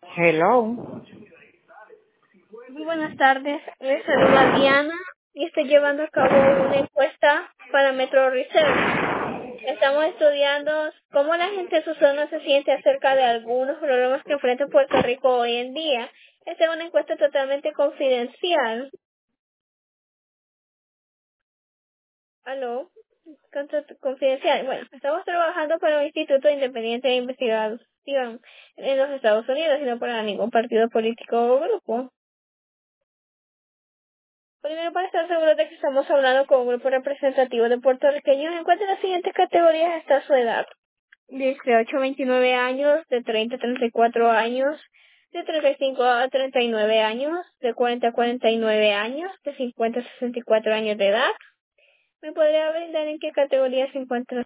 Hello. Muy buenas tardes, les saluda Diana y estoy llevando a cabo una encuesta para Metro Research. Estamos estudiando cómo la gente de su zona se siente acerca de algunos problemas que enfrenta Puerto Rico hoy en día. Esta es una encuesta totalmente confidencial. ¿Aló? Confidencial. Bueno, estamos trabajando para un instituto independiente de investigación en los Estados Unidos y no para ningún partido político o grupo. Primero, para estar seguro de que estamos hablando con un grupo representativo de puertorriqueños, encuentre las siguientes categorías hasta su edad: 18 a 29 años, de 30 a 34 años, de 35 a 39 años, de 40 a 49 años, de 50 a 64 años de edad. ¿Me podría brindar en qué categoría se encuentra